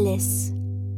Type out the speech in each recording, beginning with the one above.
Alice.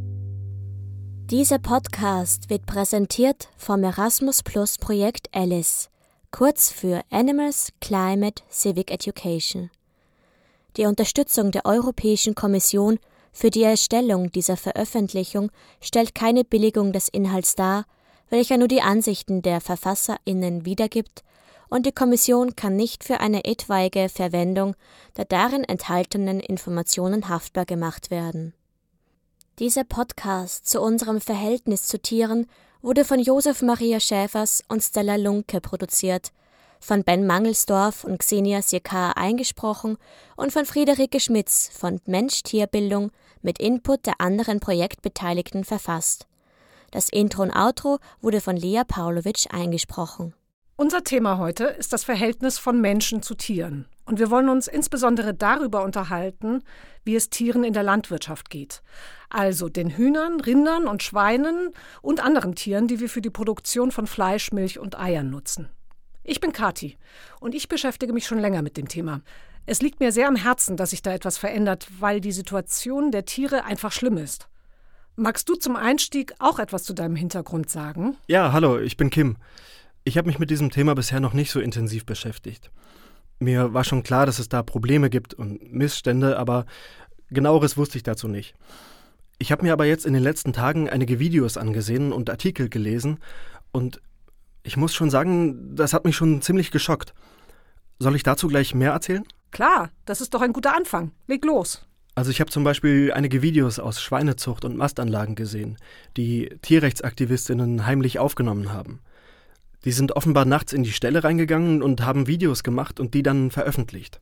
Dieser Podcast wird präsentiert vom Erasmus+-Projekt Alice, kurz für Animals, Climate, Civic Education. Die Unterstützung der Europäischen Kommission für die Erstellung dieser Veröffentlichung stellt keine Billigung des Inhalts dar, welcher nur die Ansichten der VerfasserInnen wiedergibt, und die Kommission kann nicht für eine etwaige Verwendung der darin enthaltenen Informationen haftbar gemacht werden. Dieser Podcast zu unserem Verhältnis zu Tieren wurde von Josef Maria Schäfers und Stella Lunke produziert, von Ben Mangelsdorf und Xenia Sirkar eingesprochen und von Friederike Schmitz von Mensch-Tier-Bildung mit Input der anderen Projektbeteiligten verfasst. Das Intro und Outro wurde von Lea Pawlowitsch eingesprochen. Unser Thema heute ist das Verhältnis von Menschen zu Tieren. Und wir wollen uns insbesondere darüber unterhalten, wie es Tieren in der Landwirtschaft geht. Also den Hühnern, Rindern und Schweinen und anderen Tieren, die wir für die Produktion von Fleisch, Milch und Eiern nutzen. Ich bin Kathi und ich beschäftige mich schon länger mit dem Thema. Es liegt mir sehr am Herzen, dass sich da etwas verändert, weil die Situation der Tiere einfach schlimm ist. Magst du zum Einstieg auch etwas zu deinem Hintergrund sagen? Ja, hallo, ich bin Kim. Ich habe mich mit diesem Thema bisher noch nicht so intensiv beschäftigt. Mir war schon klar, dass es da Probleme gibt und Missstände, aber genaueres wusste ich dazu nicht. Ich habe mir aber jetzt in den letzten Tagen einige Videos angesehen und Artikel gelesen und ich muss schon sagen, das hat mich schon ziemlich geschockt. Soll ich dazu gleich mehr erzählen? Klar, das ist doch ein guter Anfang. Leg los. Also ich habe zum Beispiel einige Videos aus Schweinezucht und Mastanlagen gesehen, die Tierrechtsaktivistinnen heimlich aufgenommen haben. Die sind offenbar nachts in die Ställe reingegangen und haben Videos gemacht und die dann veröffentlicht.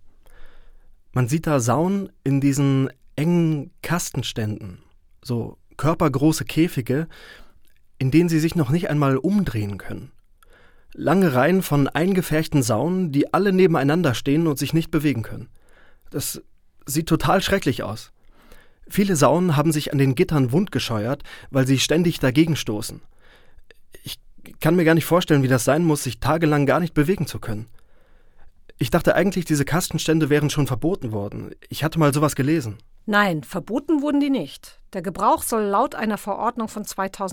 Man sieht da Sauen in diesen engen Kastenständen, so körpergroße Käfige, in denen sie sich noch nicht einmal umdrehen können. Lange Reihen von eingefärchten Sauen, die alle nebeneinander stehen und sich nicht bewegen können. Das sieht total schrecklich aus. Viele Sauen haben sich an den Gittern wundgescheuert, weil sie ständig dagegen stoßen. Ich kann mir gar nicht vorstellen, wie das sein muss, sich tagelang gar nicht bewegen zu können. Ich dachte eigentlich, diese Kastenstände wären schon verboten worden. Ich hatte mal sowas gelesen. Nein, verboten wurden die nicht. Der Gebrauch soll laut einer Verordnung von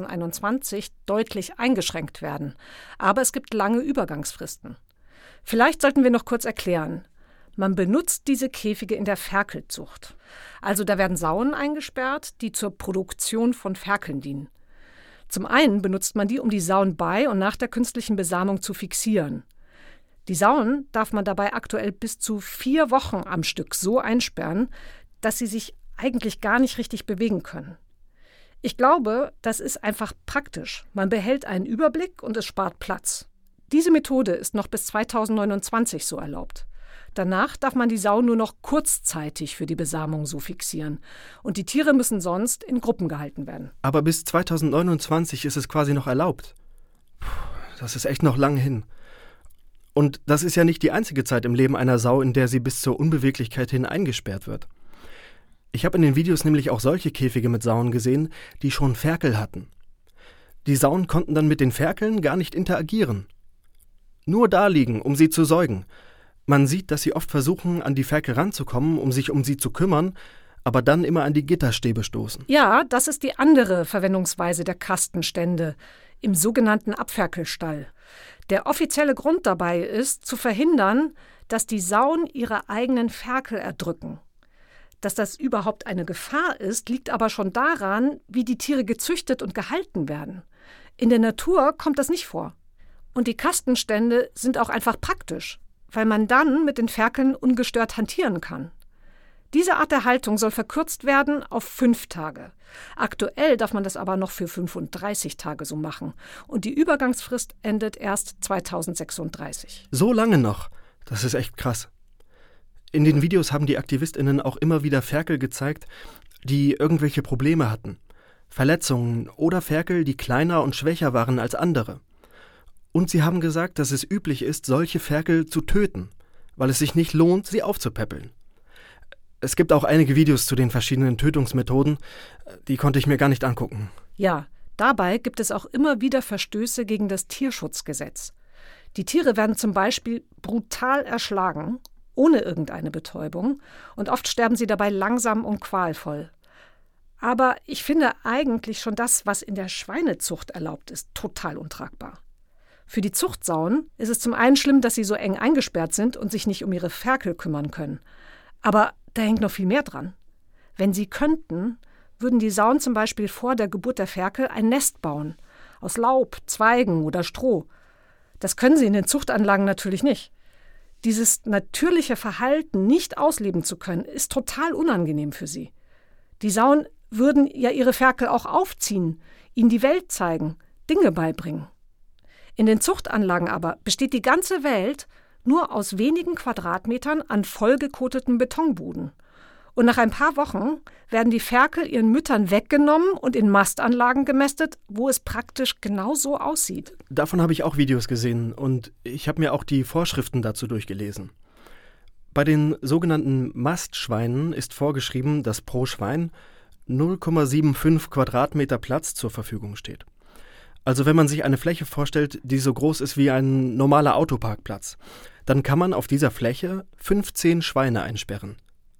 2021 deutlich eingeschränkt werden. Aber es gibt lange Übergangsfristen. Vielleicht sollten wir noch kurz erklären. Man benutzt diese Käfige in der Ferkelzucht. Also da werden Sauen eingesperrt, die zur Produktion von Ferkeln dienen. Zum einen benutzt man die, um die Sauen bei und nach der künstlichen Besamung zu fixieren. Die Sauen darf man dabei aktuell bis zu 4 Wochen am Stück so einsperren, dass sie sich eigentlich gar nicht richtig bewegen können. Ich glaube, das ist einfach praktisch. Man behält einen Überblick und es spart Platz. Diese Methode ist noch bis 2029 so erlaubt. Danach darf man die Sau nur noch kurzzeitig für die Besamung so fixieren. Und die Tiere müssen sonst in Gruppen gehalten werden. Aber bis 2029 ist es quasi noch erlaubt. Das ist echt noch lang hin. Und das ist ja nicht die einzige Zeit im Leben einer Sau, in der sie bis zur Unbeweglichkeit hin eingesperrt wird. Ich habe in den Videos nämlich auch solche Käfige mit Sauen gesehen, die schon Ferkel hatten. Die Sauen konnten dann mit den Ferkeln gar nicht interagieren. Nur da liegen, um sie zu säugen. Man sieht, dass sie oft versuchen, an die Ferkel ranzukommen, um sich um sie zu kümmern, aber dann immer an die Gitterstäbe stoßen. Ja, das ist die andere Verwendungsweise der Kastenstände im sogenannten Abferkelstall. Der offizielle Grund dabei ist, zu verhindern, dass die Sauen ihre eigenen Ferkel erdrücken. Dass das überhaupt eine Gefahr ist, liegt aber schon daran, wie die Tiere gezüchtet und gehalten werden. In der Natur kommt das nicht vor. Und die Kastenstände sind auch einfach praktisch, weil man dann mit den Ferkeln ungestört hantieren kann. Diese Art der Haltung soll verkürzt werden auf 5 Tage. Aktuell darf man das aber noch für 35 Tage so machen. Und die Übergangsfrist endet erst 2036. So lange noch? Das ist echt krass. In den Videos haben die AktivistInnen auch immer wieder Ferkel gezeigt, die irgendwelche Probleme hatten. Verletzungen oder Ferkel, die kleiner und schwächer waren als andere. Und sie haben gesagt, dass es üblich ist, solche Ferkel zu töten, weil es sich nicht lohnt, sie aufzupäppeln. Es gibt auch einige Videos zu den verschiedenen Tötungsmethoden, die konnte ich mir gar nicht angucken. Ja, dabei gibt es auch immer wieder Verstöße gegen das Tierschutzgesetz. Die Tiere werden zum Beispiel brutal erschlagen, ohne irgendeine Betäubung, und oft sterben sie dabei langsam und qualvoll. Aber ich finde eigentlich schon das, was in der Schweinezucht erlaubt ist, total untragbar. Für die Zuchtsauen ist es zum einen schlimm, dass sie so eng eingesperrt sind und sich nicht um ihre Ferkel kümmern können. Aber da hängt noch viel mehr dran. Wenn sie könnten, würden die Sauen zum Beispiel vor der Geburt der Ferkel ein Nest bauen. Aus Laub, Zweigen oder Stroh. Das können sie in den Zuchtanlagen natürlich nicht. Dieses natürliche Verhalten nicht ausleben zu können, ist total unangenehm für sie. Die Sauen würden ja ihre Ferkel auch aufziehen, ihnen die Welt zeigen, Dinge beibringen. In den Zuchtanlagen aber besteht die ganze Welt nur aus wenigen Quadratmetern an vollgekoteten Betonbuden. Und nach ein paar Wochen werden die Ferkel ihren Müttern weggenommen und in Mastanlagen gemästet, wo es praktisch genau so aussieht. Davon habe ich auch Videos gesehen und ich habe mir auch die Vorschriften dazu durchgelesen. Bei den sogenannten Mastschweinen ist vorgeschrieben, dass pro Schwein 0,75 Quadratmeter Platz zur Verfügung steht. Also wenn man sich eine Fläche vorstellt, die so groß ist wie ein normaler Autoparkplatz, dann kann man auf dieser Fläche 15 Schweine einsperren.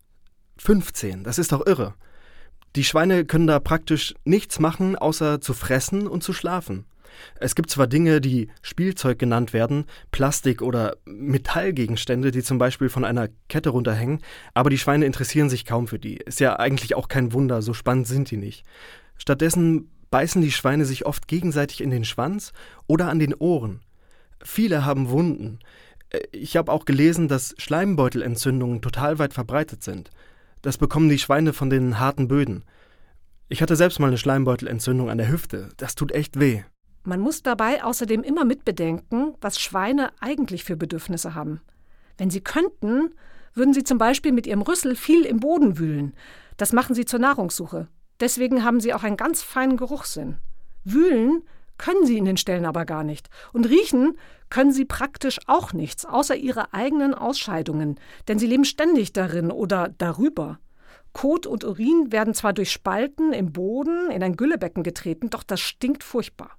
15, das ist doch irre. Die Schweine können da praktisch nichts machen, außer zu fressen und zu schlafen. Es gibt zwar Dinge, die Spielzeug genannt werden, Plastik- oder Metallgegenstände, die zum Beispiel von einer Kette runterhängen, aber die Schweine interessieren sich kaum für die. Ist ja eigentlich auch kein Wunder, so spannend sind die nicht. Stattdessen beißen die Schweine sich oft gegenseitig in den Schwanz oder an den Ohren. Viele haben Wunden. Ich habe auch gelesen, dass Schleimbeutelentzündungen total weit verbreitet sind. Das bekommen die Schweine von den harten Böden. Ich hatte selbst mal eine Schleimbeutelentzündung an der Hüfte. Das tut echt weh. Man muss dabei außerdem immer mitbedenken, was Schweine eigentlich für Bedürfnisse haben. Wenn sie könnten, würden sie zum Beispiel mit ihrem Rüssel viel im Boden wühlen. Das machen sie zur Nahrungssuche. Deswegen haben sie auch einen ganz feinen Geruchssinn. Wühlen können sie in den Ställen aber gar nicht. Und riechen können sie praktisch auch nichts, außer ihre eigenen Ausscheidungen. Denn sie leben ständig darin oder darüber. Kot und Urin werden zwar durch Spalten im Boden in ein Güllebecken getreten, doch das stinkt furchtbar.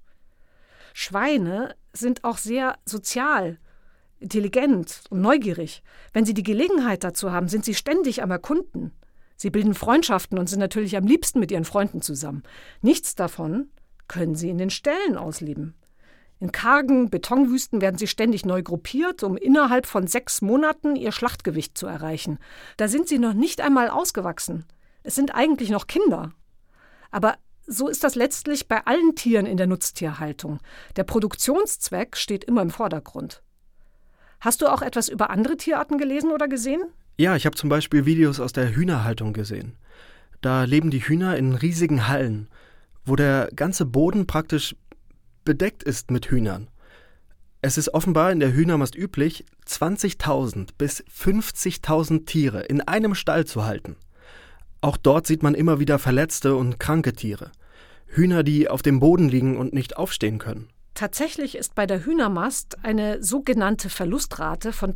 Schweine sind auch sehr sozial, intelligent und neugierig. Wenn sie die Gelegenheit dazu haben, sind sie ständig am Erkunden. Sie bilden Freundschaften und sind natürlich am liebsten mit ihren Freunden zusammen. Nichts davon können sie in den Ställen ausleben. In kargen Betonwüsten werden sie ständig neu gruppiert, um innerhalb von 6 Monaten ihr Schlachtgewicht zu erreichen. Da sind sie noch nicht einmal ausgewachsen. Es sind eigentlich noch Kinder. Aber so ist das letztlich bei allen Tieren in der Nutztierhaltung. Der Produktionszweck steht immer im Vordergrund. Hast du auch etwas über andere Tierarten gelesen oder gesehen? Ja, ich habe zum Beispiel Videos aus der Hühnerhaltung gesehen. Da leben die Hühner in riesigen Hallen, wo der ganze Boden praktisch bedeckt ist mit Hühnern. Es ist offenbar in der Hühnermast üblich, 20.000 bis 50.000 Tiere in einem Stall zu halten. Auch dort sieht man immer wieder verletzte und kranke Tiere. Hühner, die auf dem Boden liegen und nicht aufstehen können. Tatsächlich ist bei der Hühnermast eine sogenannte Verlustrate von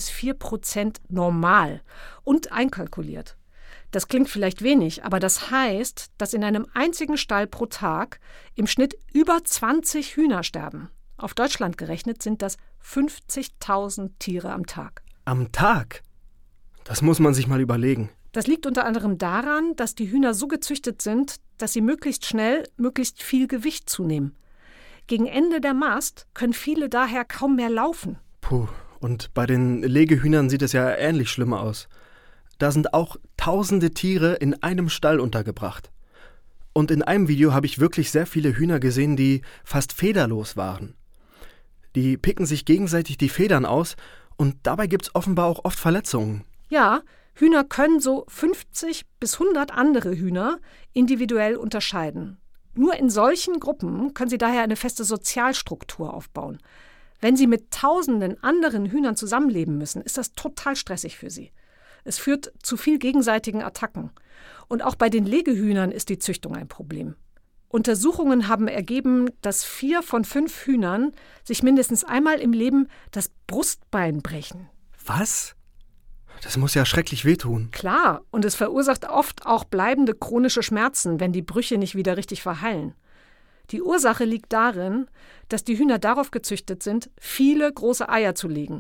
3-4% normal und einkalkuliert. Das klingt vielleicht wenig, aber das heißt, dass in einem einzigen Stall pro Tag im Schnitt über 20 Hühner sterben. Auf Deutschland gerechnet sind das 50.000 Tiere am Tag. Am Tag? Das muss man sich mal überlegen. Das liegt unter anderem daran, dass die Hühner so gezüchtet sind, dass sie möglichst schnell, möglichst viel Gewicht zunehmen. Gegen Ende der Mast können viele daher kaum mehr laufen. Puh, und bei den Legehühnern sieht es ja ähnlich schlimm aus. Da sind auch tausende Tiere in einem Stall untergebracht. Und in einem Video habe ich wirklich sehr viele Hühner gesehen, die fast federlos waren. Die picken sich gegenseitig die Federn aus und dabei gibt es offenbar auch oft Verletzungen. Ja, Hühner können so 50 bis 100 andere Hühner individuell unterscheiden. Nur in solchen Gruppen können sie daher eine feste Sozialstruktur aufbauen. Wenn sie mit tausenden anderen Hühnern zusammenleben müssen, ist das total stressig für sie. Es führt zu viel gegenseitigen Attacken. Und auch bei den Legehühnern ist die Züchtung ein Problem. Untersuchungen haben ergeben, dass 4 von 5 Hühnern sich mindestens einmal im Leben das Brustbein brechen. Was? Das muss ja schrecklich wehtun. Klar, und es verursacht oft auch bleibende chronische Schmerzen, wenn die Brüche nicht wieder richtig verheilen. Die Ursache liegt darin, dass die Hühner darauf gezüchtet sind, viele große Eier zu legen.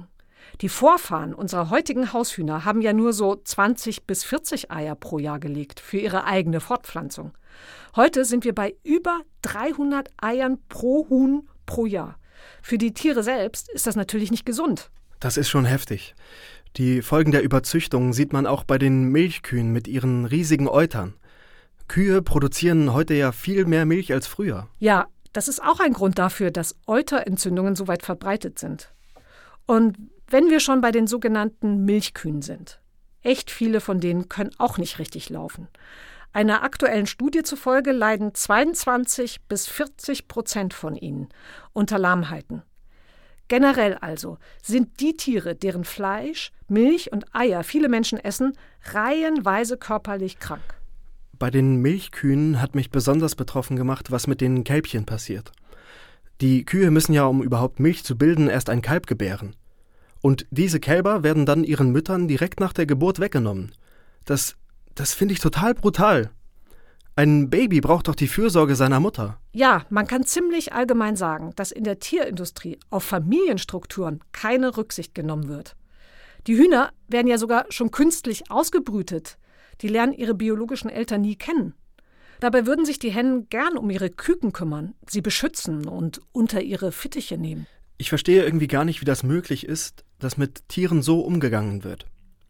Die Vorfahren unserer heutigen Haushühner haben ja nur so 20 bis 40 Eier pro Jahr gelegt für ihre eigene Fortpflanzung. Heute sind wir bei über 300 Eiern pro Huhn pro Jahr. Für die Tiere selbst ist das natürlich nicht gesund. Das ist schon heftig. Die Folgen der Überzüchtung sieht man auch bei den Milchkühen mit ihren riesigen Eutern. Kühe produzieren heute ja viel mehr Milch als früher. Ja, das ist auch ein Grund dafür, dass Euterentzündungen so weit verbreitet sind. Und wenn wir schon bei den sogenannten Milchkühen sind, echt viele von denen können auch nicht richtig laufen. Einer aktuellen Studie zufolge leiden 22% bis 40% von ihnen unter Lahmheiten. Generell also sind die Tiere, deren Fleisch, Milch und Eier viele Menschen essen, reihenweise körperlich krank. Bei den Milchkühen hat mich besonders betroffen gemacht, was mit den Kälbchen passiert. Die Kühe müssen ja, um überhaupt Milch zu bilden, erst ein Kalb gebären. Und diese Kälber werden dann ihren Müttern direkt nach der Geburt weggenommen. Das finde ich total brutal. Ein Baby braucht doch die Fürsorge seiner Mutter. Ja, man kann ziemlich allgemein sagen, dass in der Tierindustrie auf Familienstrukturen keine Rücksicht genommen wird. Die Hühner werden ja sogar schon künstlich ausgebrütet. Die lernen ihre biologischen Eltern nie kennen. Dabei würden sich die Hennen gern um ihre Küken kümmern, sie beschützen und unter ihre Fittiche nehmen. Ich verstehe irgendwie gar nicht, wie das möglich ist, dass mit Tieren so umgegangen wird.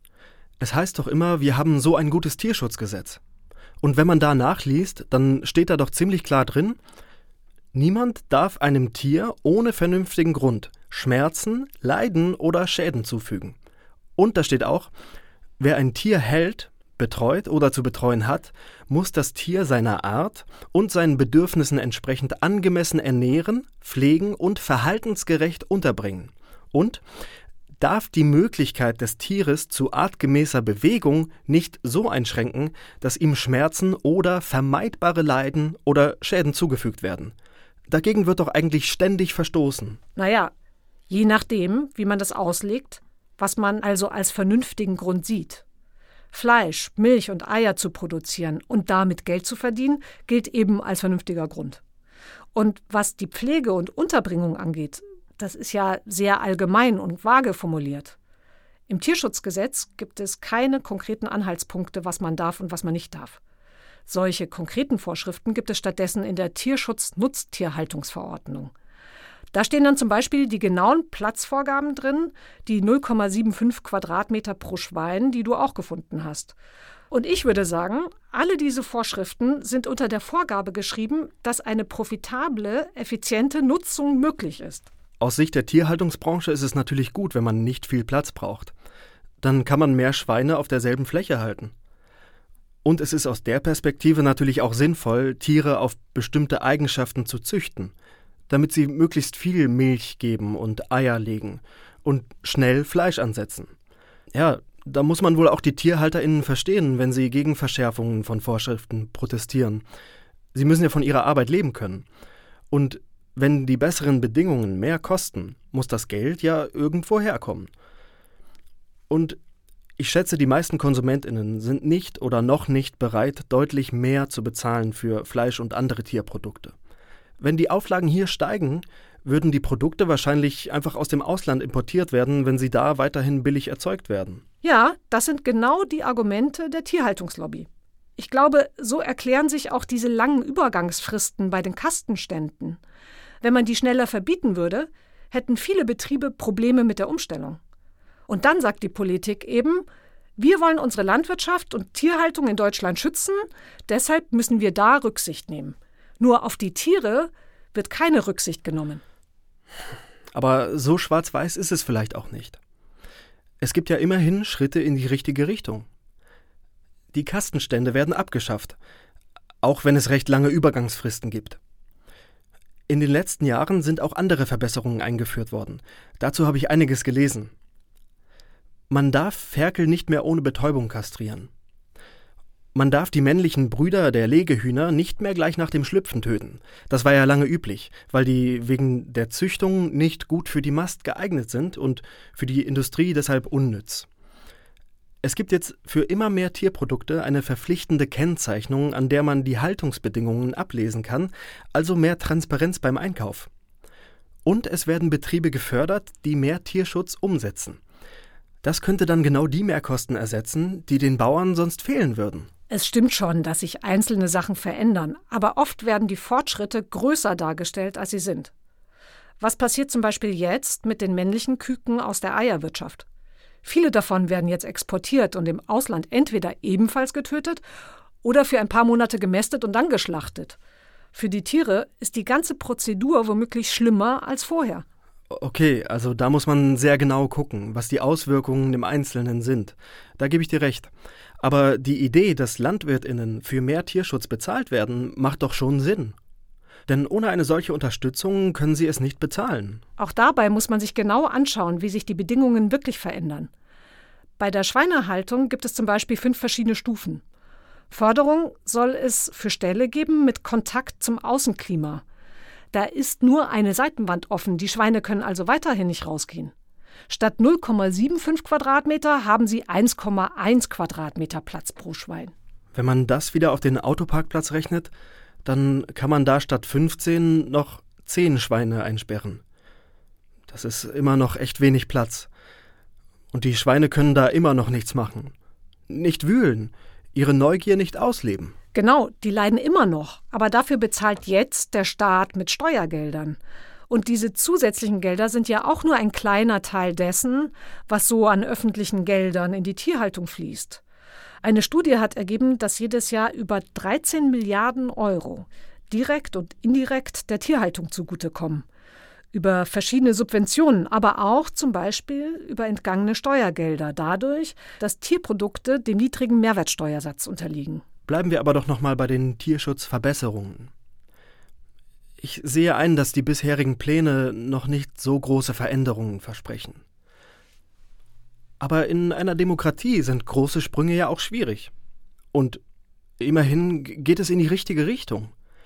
Es heißt doch immer, wir haben so ein gutes Tierschutzgesetz. Und wenn man da nachliest, dann steht da doch ziemlich klar drin, niemand darf einem Tier ohne vernünftigen Grund Schmerzen, Leiden oder Schäden zufügen. Und da steht auch, wer ein Tier hält, betreut oder zu betreuen hat, muss das Tier seiner Art und seinen Bedürfnissen entsprechend angemessen ernähren, pflegen und verhaltensgerecht unterbringen. Und darf die Möglichkeit des Tieres zu artgemäßer Bewegung nicht so einschränken, dass ihm Schmerzen oder vermeidbare Leiden oder Schäden zugefügt werden. Dagegen wird doch eigentlich ständig verstoßen. Naja, je nachdem, wie man das auslegt, was man also als vernünftigen Grund sieht. Fleisch, Milch und Eier zu produzieren und damit Geld zu verdienen, gilt eben als vernünftiger Grund. Und was die Pflege und Unterbringung angeht, das ist ja sehr allgemein und vage formuliert. Im Tierschutzgesetz gibt es keine konkreten Anhaltspunkte, was man darf und was man nicht darf. Solche konkreten Vorschriften gibt es stattdessen in der Tierschutz-Nutztierhaltungsverordnung. Da stehen dann zum Beispiel die genauen Platzvorgaben drin, die 0,75 Quadratmeter pro Schwein, die du auch gefunden hast. Und ich würde sagen, alle diese Vorschriften sind unter der Vorgabe geschrieben, dass eine profitable, effiziente Nutzung möglich ist. Aus Sicht der Tierhaltungsbranche ist es natürlich gut, wenn man nicht viel Platz braucht. Dann kann man mehr Schweine auf derselben Fläche halten. Und es ist aus der Perspektive natürlich auch sinnvoll, Tiere auf bestimmte Eigenschaften zu züchten, damit sie möglichst viel Milch geben und Eier legen und schnell Fleisch ansetzen. Ja, da muss man wohl auch die TierhalterInnen verstehen, wenn sie gegen Verschärfungen von Vorschriften protestieren. Sie müssen ja von ihrer Arbeit leben können. Und wenn die besseren Bedingungen mehr kosten, muss das Geld ja irgendwo herkommen. Und ich schätze, die meisten KonsumentInnen sind nicht oder noch nicht bereit, deutlich mehr zu bezahlen für Fleisch und andere Tierprodukte. Wenn die Auflagen hier steigen, würden die Produkte wahrscheinlich einfach aus dem Ausland importiert werden, wenn sie da weiterhin billig erzeugt werden. Ja, das sind genau die Argumente der Tierhaltungslobby. Ich glaube, so erklären sich auch diese langen Übergangsfristen bei den Kastenständen. Wenn man die schneller verbieten würde, hätten viele Betriebe Probleme mit der Umstellung. Und dann sagt die Politik eben, wir wollen unsere Landwirtschaft und Tierhaltung in Deutschland schützen, deshalb müssen wir da Rücksicht nehmen. Nur auf die Tiere wird keine Rücksicht genommen. Aber so schwarz-weiß ist es vielleicht auch nicht. Es gibt ja immerhin Schritte in die richtige Richtung. Die Kastenstände werden abgeschafft, auch wenn es recht lange Übergangsfristen gibt. In den letzten Jahren sind auch andere Verbesserungen eingeführt worden. Dazu habe ich einiges gelesen. Man darf Ferkel nicht mehr ohne Betäubung kastrieren. Man darf die männlichen Brüder der Legehühner nicht mehr gleich nach dem Schlüpfen töten. Das war ja lange üblich, weil die wegen der Züchtung nicht gut für die Mast geeignet sind und für die Industrie deshalb unnütz. Es gibt jetzt für immer mehr Tierprodukte eine verpflichtende Kennzeichnung, an der man die Haltungsbedingungen ablesen kann, also mehr Transparenz beim Einkauf. Und es werden Betriebe gefördert, die mehr Tierschutz umsetzen. Das könnte dann genau die Mehrkosten ersetzen, die den Bauern sonst fehlen würden. Es stimmt schon, dass sich einzelne Sachen verändern, aber oft werden die Fortschritte größer dargestellt, als sie sind. Was passiert zum Beispiel jetzt mit den männlichen Küken aus der Eierwirtschaft? Viele davon werden jetzt exportiert und im Ausland entweder ebenfalls getötet oder für ein paar Monate gemästet und dann geschlachtet. Für die Tiere ist die ganze Prozedur womöglich schlimmer als vorher. Okay, also da muss man sehr genau gucken, was die Auswirkungen im Einzelnen sind. Da gebe ich dir recht. Aber die Idee, dass LandwirtInnen für mehr Tierschutz bezahlt werden, macht doch schon Sinn. Denn ohne eine solche Unterstützung können sie es nicht bezahlen. Auch dabei muss man sich genau anschauen, wie sich die Bedingungen wirklich verändern. Bei der Schweinehaltung gibt es zum Beispiel 5 verschiedene Stufen. Förderung soll es für Ställe geben mit Kontakt zum Außenklima. Da ist nur eine Seitenwand offen, die Schweine können also weiterhin nicht rausgehen. Statt 0,75 Quadratmeter haben sie 1,1 Quadratmeter Platz pro Schwein. Wenn man das wieder auf den Autoparkplatz rechnet, dann kann man da statt 15 noch 10 Schweine einsperren. Das ist immer noch echt wenig Platz. Und die Schweine können da immer noch nichts machen. Nicht wühlen, ihre Neugier nicht ausleben. Genau, die leiden immer noch, aber dafür bezahlt jetzt der Staat mit Steuergeldern. Und diese zusätzlichen Gelder sind ja auch nur ein kleiner Teil dessen, was so an öffentlichen Geldern in die Tierhaltung fließt. Eine Studie hat ergeben, dass jedes Jahr über 13 Milliarden Euro direkt und indirekt der Tierhaltung zugutekommen. Über verschiedene Subventionen, aber auch zum Beispiel über entgangene Steuergelder, dadurch, dass Tierprodukte dem niedrigen Mehrwertsteuersatz unterliegen. Bleiben wir aber doch nochmal bei den Tierschutzverbesserungen. Ich sehe ein, dass die bisherigen Pläne noch nicht so große Veränderungen versprechen. Aber in einer Demokratie sind große Sprünge ja auch schwierig. Und immerhin geht es in die richtige Richtung.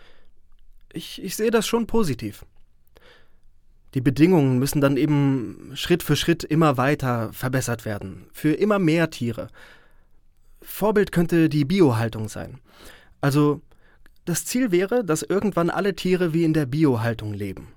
Ich sehe das schon positiv. Die Bedingungen müssen dann eben Schritt für Schritt immer weiter verbessert werden, für immer mehr Tiere. Vorbild könnte die Biohaltung sein. Also das Ziel wäre, dass irgendwann alle Tiere wie in der Biohaltung leben.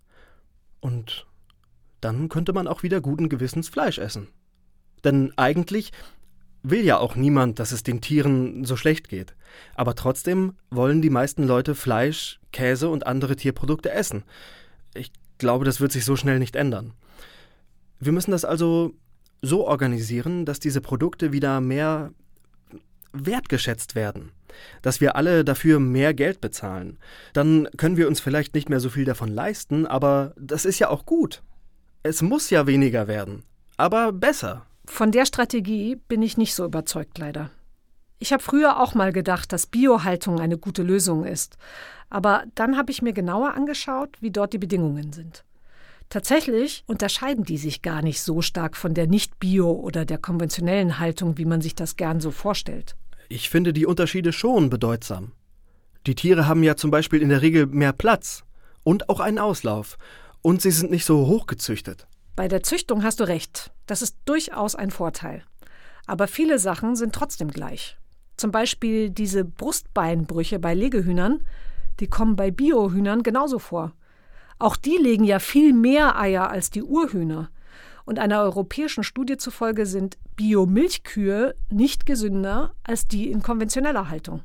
Und dann könnte man auch wieder guten Gewissens Fleisch essen. Denn eigentlich will ja auch niemand, dass es den Tieren so schlecht geht. Aber trotzdem wollen die meisten Leute Fleisch, Käse und andere Tierprodukte essen. Ich glaube, das wird sich so schnell nicht ändern. Wir müssen das also so organisieren, dass diese Produkte wieder mehr wertgeschätzt werden. Dass wir alle dafür mehr Geld bezahlen. Dann können wir uns vielleicht nicht mehr so viel davon leisten, aber das ist ja auch gut. Es muss ja weniger werden, aber besser. Von der Strategie bin ich nicht so überzeugt, leider. Ich habe früher auch mal gedacht, dass Biohaltung eine gute Lösung ist. Aber dann habe ich mir genauer angeschaut, wie dort die Bedingungen sind. Tatsächlich unterscheiden die sich gar nicht so stark von der Nicht-Bio- oder der konventionellen Haltung, wie man sich das gern so vorstellt. Ich finde die Unterschiede schon bedeutsam. Die Tiere haben ja zum Beispiel in der Regel mehr Platz und auch einen Auslauf. Und sie sind nicht so hochgezüchtet. Bei der Züchtung hast du recht. Das ist durchaus ein Vorteil. Aber viele Sachen sind trotzdem gleich. Zum Beispiel diese Brustbeinbrüche bei Legehühnern, die kommen bei Biohühnern genauso vor. Auch die legen ja viel mehr Eier als die Urhühner. Und einer europäischen Studie zufolge sind Biomilchkühe nicht gesünder als die in konventioneller Haltung.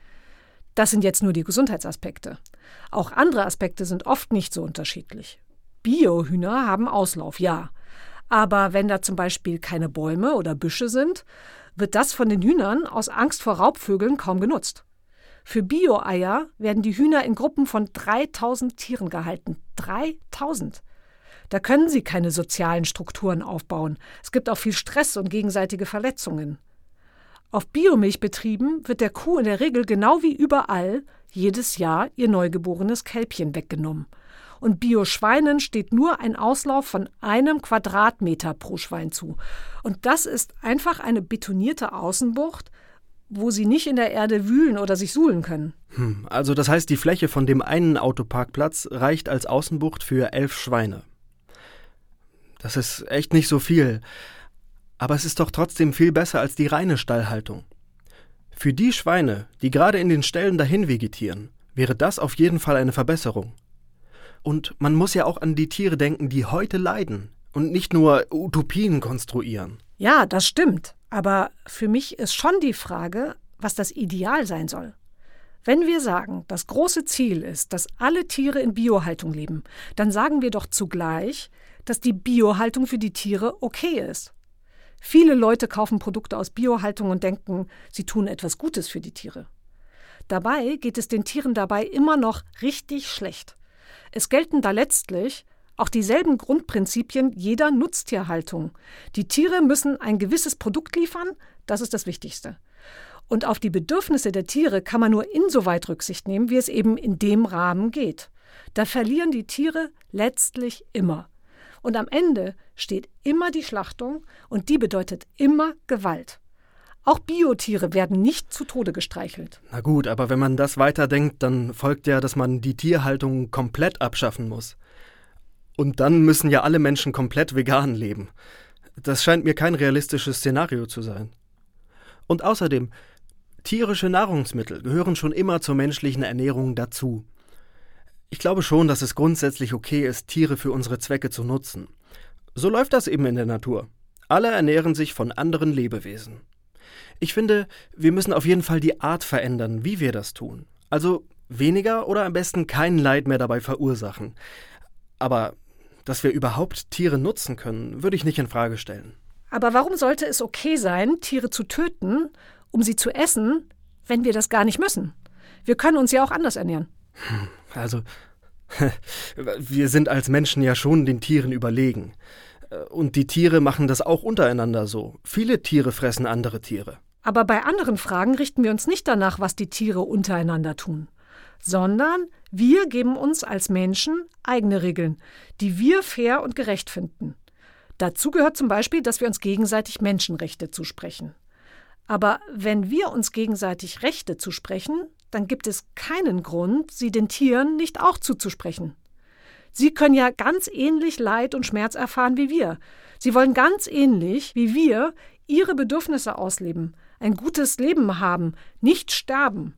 Das sind jetzt nur die Gesundheitsaspekte. Auch andere Aspekte sind oft nicht so unterschiedlich. Biohühner haben Auslauf, ja. Aber wenn da zum Beispiel keine Bäume oder Büsche sind, wird das von den Hühnern aus Angst vor Raubvögeln kaum genutzt. Für Bio-Eier werden die Hühner in Gruppen von 3000 Tieren gehalten. 3000! Da können sie keine sozialen Strukturen aufbauen. Es gibt auch viel Stress und gegenseitige Verletzungen. Auf Biomilchbetrieben wird der Kuh in der Regel genau wie überall jedes Jahr ihr neugeborenes Kälbchen weggenommen. Und Bio-Schweinen steht nur ein Auslauf von 1 Quadratmeter pro Schwein zu. Und das ist einfach eine betonierte Außenbucht, wo sie nicht in der Erde wühlen oder sich suhlen können. Also das heißt, die Fläche von dem einen Autoparkplatz reicht als Außenbucht für 11 Schweine. Das ist echt nicht so viel. Aber es ist doch trotzdem viel besser als die reine Stallhaltung. Für die Schweine, die gerade in den Ställen dahin vegetieren, wäre das auf jeden Fall eine Verbesserung. Und man muss ja auch an die Tiere denken, die heute leiden und nicht nur Utopien konstruieren. Ja, das stimmt. Aber für mich ist schon die Frage, was das Ideal sein soll. Wenn wir sagen, das große Ziel ist, dass alle Tiere in Biohaltung leben, dann sagen wir doch zugleich, dass die Biohaltung für die Tiere okay ist. Viele Leute kaufen Produkte aus Biohaltung und denken, sie tun etwas Gutes für die Tiere. Dabei geht es den Tieren dabei immer noch richtig schlecht. Es gelten da letztlich auch dieselben Grundprinzipien jeder Nutztierhaltung. Die Tiere müssen ein gewisses Produkt liefern, das ist das Wichtigste. Und auf die Bedürfnisse der Tiere kann man nur insoweit Rücksicht nehmen, wie es eben in dem Rahmen geht. Da verlieren die Tiere letztlich immer. Und am Ende steht immer die Schlachtung und die bedeutet immer Gewalt. Auch Biotiere werden nicht zu Tode gestreichelt. Na gut, aber wenn man das weiterdenkt, dann folgt ja, dass man die Tierhaltung komplett abschaffen muss. Und dann müssen ja alle Menschen komplett vegan leben. Das scheint mir kein realistisches Szenario zu sein. Und außerdem, tierische Nahrungsmittel gehören schon immer zur menschlichen Ernährung dazu. Ich glaube schon, dass es grundsätzlich okay ist, Tiere für unsere Zwecke zu nutzen. So läuft das eben in der Natur. Alle ernähren sich von anderen Lebewesen. Ich finde, wir müssen auf jeden Fall die Art verändern, wie wir das tun. Also weniger oder am besten kein Leid mehr dabei verursachen. Aber dass wir überhaupt Tiere nutzen können, würde ich nicht in Frage stellen. Aber warum sollte es okay sein, Tiere zu töten, um sie zu essen, wenn wir das gar nicht müssen? Wir können uns ja auch anders ernähren. Also, wir sind als Menschen ja schon den Tieren überlegen. Und die Tiere machen das auch untereinander so. Viele Tiere fressen andere Tiere. Aber bei anderen Fragen richten wir uns nicht danach, was die Tiere untereinander tun, sondern wir geben uns als Menschen eigene Regeln, die wir fair und gerecht finden. Dazu gehört zum Beispiel, dass wir uns gegenseitig Menschenrechte zusprechen. Aber wenn wir uns gegenseitig Rechte zusprechen, dann gibt es keinen Grund, sie den Tieren nicht auch zuzusprechen. Sie können ja ganz ähnlich Leid und Schmerz erfahren wie wir. Sie wollen ganz ähnlich wie wir ihre Bedürfnisse ausleben, ein gutes Leben haben, nicht sterben.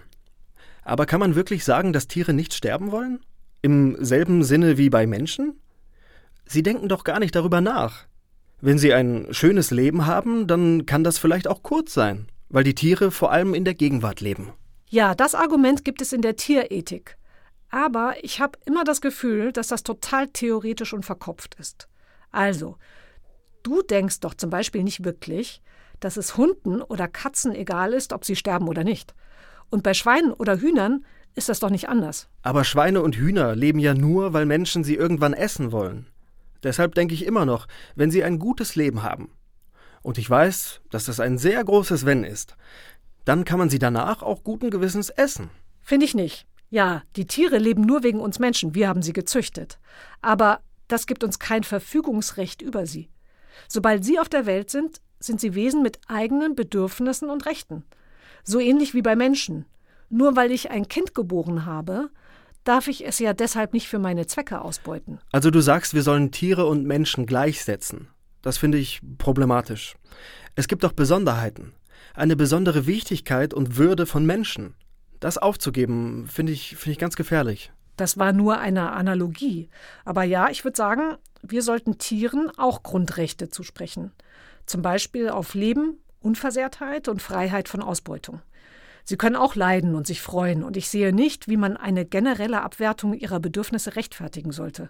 Aber kann man wirklich sagen, dass Tiere nicht sterben wollen? Im selben Sinne wie bei Menschen? Sie denken doch gar nicht darüber nach. Wenn sie ein schönes Leben haben, dann kann das vielleicht auch kurz sein, weil die Tiere vor allem in der Gegenwart leben. Ja, das Argument gibt es in der Tierethik. Aber ich habe immer das Gefühl, dass das total theoretisch und verkopft ist. Also, du denkst doch zum Beispiel nicht wirklich, dass es Hunden oder Katzen egal ist, ob sie sterben oder nicht. Und bei Schweinen oder Hühnern ist das doch nicht anders. Aber Schweine und Hühner leben ja nur, weil Menschen sie irgendwann essen wollen. Deshalb denke ich immer noch, wenn sie ein gutes Leben haben, und ich weiß, dass das ein sehr großes Wenn ist, dann kann man sie danach auch guten Gewissens essen. Finde ich nicht. Ja, die Tiere leben nur wegen uns Menschen, wir haben sie gezüchtet. Aber das gibt uns kein Verfügungsrecht über sie. Sobald sie auf der Welt sind, sind sie Wesen mit eigenen Bedürfnissen und Rechten. So ähnlich wie bei Menschen. Nur weil ich ein Kind geboren habe, darf ich es ja deshalb nicht für meine Zwecke ausbeuten. Also du sagst, wir sollen Tiere und Menschen gleichsetzen. Das finde ich problematisch. Es gibt doch Besonderheiten. Eine besondere Wichtigkeit und Würde von Menschen. Das aufzugeben, finde ich ganz gefährlich. Das war nur eine Analogie. Aber ja, ich würde sagen, wir sollten Tieren auch Grundrechte zusprechen. Zum Beispiel auf Leben, Unversehrtheit und Freiheit von Ausbeutung. Sie können auch leiden und sich freuen, und ich sehe nicht, wie man eine generelle Abwertung ihrer Bedürfnisse rechtfertigen sollte.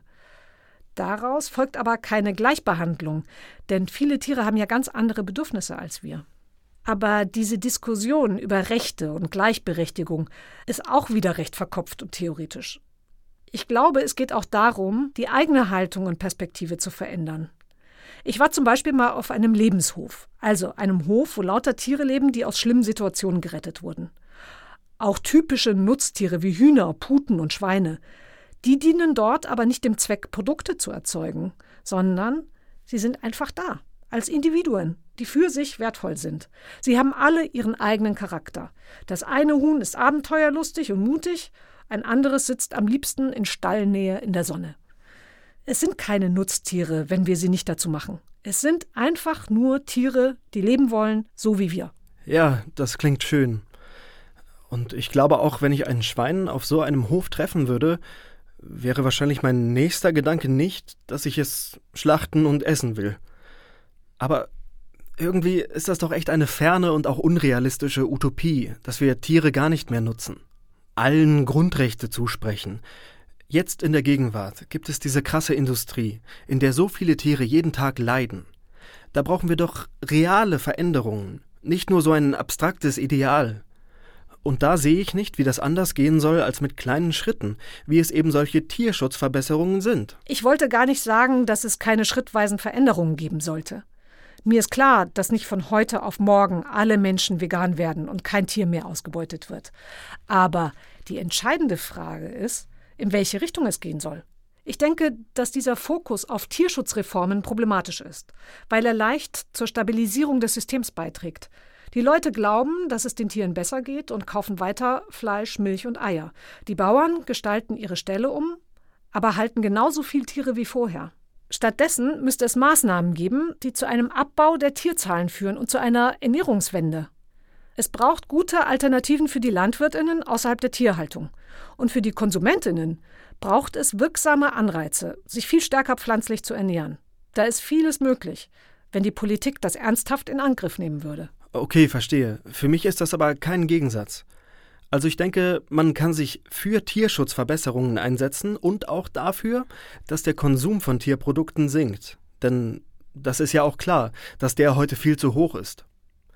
Daraus folgt aber keine Gleichbehandlung, denn viele Tiere haben ja ganz andere Bedürfnisse als wir. Aber diese Diskussion über Rechte und Gleichberechtigung ist auch wieder recht verkopft und theoretisch. Ich glaube, es geht auch darum, die eigene Haltung und Perspektive zu verändern. Ich war zum Beispiel mal auf einem Lebenshof, also einem Hof, wo lauter Tiere leben, die aus schlimmen Situationen gerettet wurden. Auch typische Nutztiere wie Hühner, Puten und Schweine, die dienen dort aber nicht dem Zweck, Produkte zu erzeugen, sondern sie sind einfach da, als Individuen, die für sich wertvoll sind. Sie haben alle ihren eigenen Charakter. Das eine Huhn ist abenteuerlustig und mutig, ein anderes sitzt am liebsten in Stallnähe in der Sonne. Es sind keine Nutztiere, wenn wir sie nicht dazu machen. Es sind einfach nur Tiere, die leben wollen, so wie wir. Ja, das klingt schön. Und ich glaube auch, wenn ich ein Schwein auf so einem Hof treffen würde wäre wahrscheinlich mein nächster Gedanke nicht, dass ich es schlachten und essen will. Aber irgendwie ist das doch echt eine ferne und auch unrealistische Utopie, dass wir Tiere gar nicht mehr nutzen. Allen Grundrechte zusprechen. Jetzt in der Gegenwart gibt es diese krasse Industrie, in der so viele Tiere jeden Tag leiden. Da brauchen wir doch reale Veränderungen, nicht nur so ein abstraktes Ideal. Und da sehe ich nicht, wie das anders gehen soll als mit kleinen Schritten, wie es eben solche Tierschutzverbesserungen sind. Ich wollte gar nicht sagen, dass es keine schrittweisen Veränderungen geben sollte. Mir ist klar, dass nicht von heute auf morgen alle Menschen vegan werden und kein Tier mehr ausgebeutet wird. Aber die entscheidende Frage ist, in welche Richtung es gehen soll. Ich denke, dass dieser Fokus auf Tierschutzreformen problematisch ist, weil er leicht zur Stabilisierung des Systems beiträgt. Die Leute glauben, dass es den Tieren besser geht und kaufen weiter Fleisch, Milch und Eier. Die Bauern gestalten ihre Ställe um, aber halten genauso viel Tiere wie vorher. Stattdessen müsste es Maßnahmen geben, die zu einem Abbau der Tierzahlen führen und zu einer Ernährungswende. Es braucht gute Alternativen für die LandwirtInnen außerhalb der Tierhaltung. Und für die KonsumentInnen braucht es wirksame Anreize, sich viel stärker pflanzlich zu ernähren. Da ist vieles möglich, wenn die Politik das ernsthaft in Angriff nehmen würde. Okay, verstehe. Für mich ist das aber kein Gegensatz. Also ich denke, man kann sich für Tierschutzverbesserungen einsetzen und auch dafür, dass der Konsum von Tierprodukten sinkt. Denn das ist ja auch klar, dass der heute viel zu hoch ist.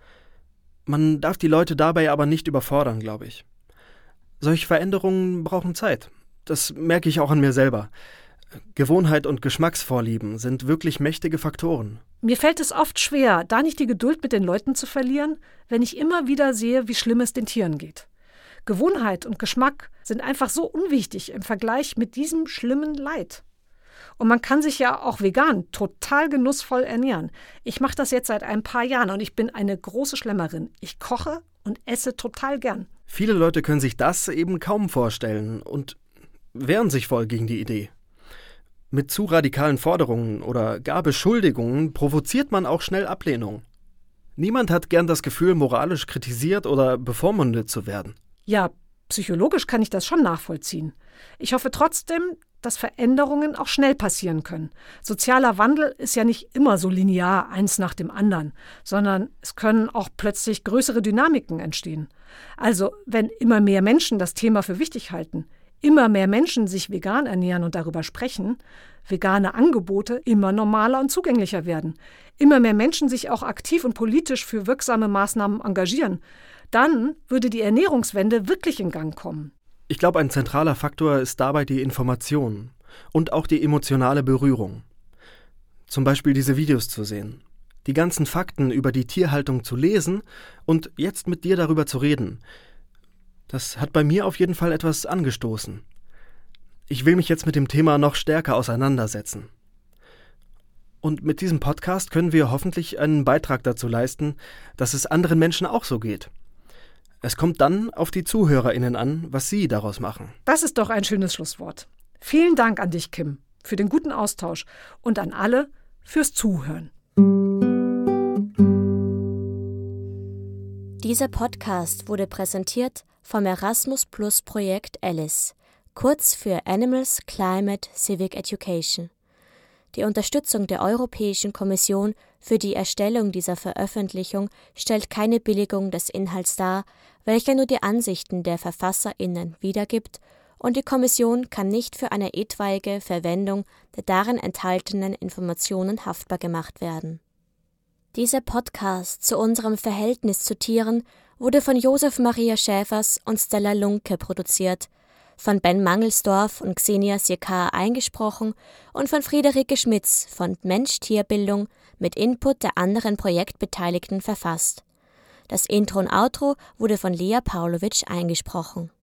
Man darf die Leute dabei aber nicht überfordern, glaube ich. Solche Veränderungen brauchen Zeit. Das merke ich auch an mir selber. Gewohnheit und Geschmacksvorlieben sind wirklich mächtige Faktoren. Mir fällt es oft schwer, da nicht die Geduld mit den Leuten zu verlieren, wenn ich immer wieder sehe, wie schlimm es den Tieren geht. Gewohnheit und Geschmack sind einfach so unwichtig im Vergleich mit diesem schlimmen Leid. Und man kann sich ja auch vegan total genussvoll ernähren. Ich mache das jetzt seit ein paar Jahren und ich bin eine große Schlemmerin. Ich koche und esse total gern. Viele Leute können sich das eben kaum vorstellen und wehren sich voll gegen die Idee. Mit zu radikalen Forderungen oder gar Beschuldigungen provoziert man auch schnell Ablehnung. Niemand hat gern das Gefühl, moralisch kritisiert oder bevormundet zu werden. Ja, psychologisch kann ich das schon nachvollziehen. Ich hoffe trotzdem, dass Veränderungen auch schnell passieren können. Sozialer Wandel ist ja nicht immer so linear, eins nach dem anderen, sondern es können auch plötzlich größere Dynamiken entstehen. Also, wenn immer mehr Menschen das Thema für wichtig halten, immer mehr Menschen sich vegan ernähren und darüber sprechen, vegane Angebote immer normaler und zugänglicher werden, immer mehr Menschen sich auch aktiv und politisch für wirksame Maßnahmen engagieren, dann würde die Ernährungswende wirklich in Gang kommen. Ich glaube, ein zentraler Faktor ist dabei die Information und auch die emotionale Berührung. Zum Beispiel diese Videos zu sehen, die ganzen Fakten über die Tierhaltung zu lesen und jetzt mit dir darüber zu reden. Das hat bei mir auf jeden Fall etwas angestoßen. Ich will mich jetzt mit dem Thema noch stärker auseinandersetzen. Und mit diesem Podcast können wir hoffentlich einen Beitrag dazu leisten, dass es anderen Menschen auch so geht. Es kommt dann auf die ZuhörerInnen an, was sie daraus machen. Das ist doch ein schönes Schlusswort. Vielen Dank an dich, Kim, für den guten Austausch und an alle fürs Zuhören. Dieser Podcast wurde präsentiert vom Erasmus+-Projekt Alice, kurz für Animals, Climate, Civic Education. Die Unterstützung der Europäischen Kommission für die Erstellung dieser Veröffentlichung stellt keine Billigung des Inhalts dar, welcher nur die Ansichten der VerfasserInnen wiedergibt, und die Kommission kann nicht für eine etwaige Verwendung der darin enthaltenen Informationen haftbar gemacht werden. Dieser Podcast zu unserem Verhältnis zu Tieren wurde von Josef Maria Schäfers und Stella Lunke produziert, von Ben Mangelsdorf und Xenia Sirkar eingesprochen und von Friederike Schmitz von Mensch-Tier-Bildung mit Input der anderen Projektbeteiligten verfasst. Das Intro und Outro wurde von Lea Pawlowitsch eingesprochen.